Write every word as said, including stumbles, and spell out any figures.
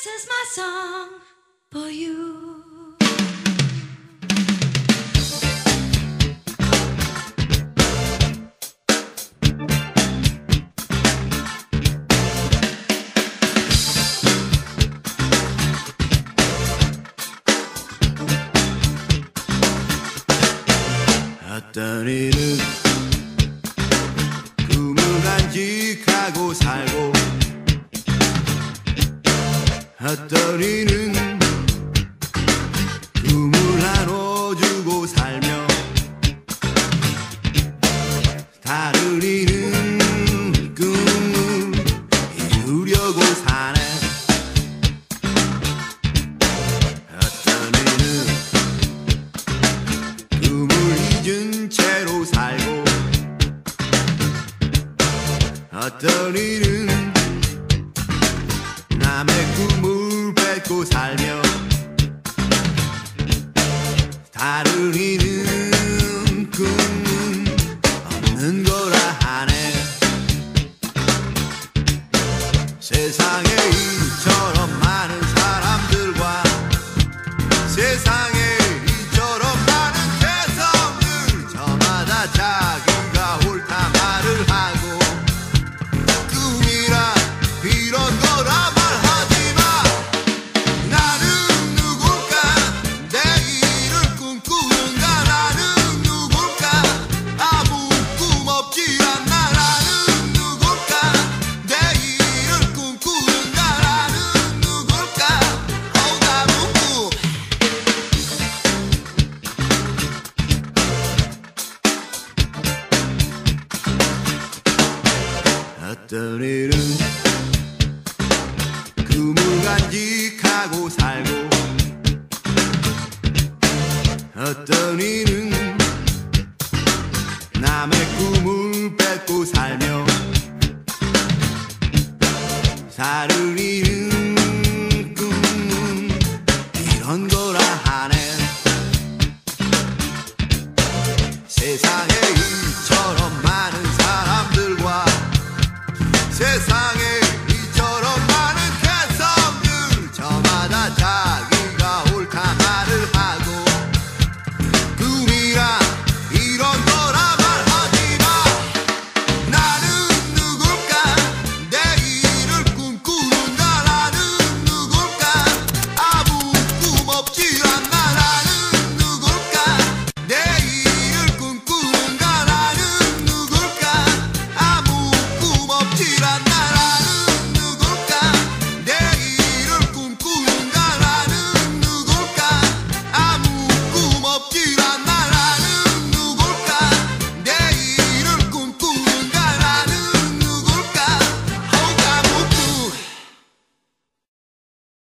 This is my song for you. 어떤 이는 꿈을 간직하고 살고 어떤 이는 꿈을 나눠주고 살며 다른 이는 꿈을 이루려고 사네. 어떤 이는 꿈을 잊은 채로 살고 어떤 이는 남의 꿈을 뺏고 살며 다른 이는 꿈은 없는 거라 하네. 세상에 이처럼 많은 사람들과 세상에 이처럼 많은 개성들 저마다 자기가 옳다 말을 하고 꿈이라 이런 거라 말하지마. 나는 누굴까 내일을 꿈꾸는가. 나는 누굴까 아무 꿈 없지 않나. 나는 누굴까 내일을 꿈꾸는가. 나는 누굴까 어우나 묻고. 어떤 일은 꿈을 간직하고 살고 어떤 이는 남의 꿈을 뺏고 살며 다른 이는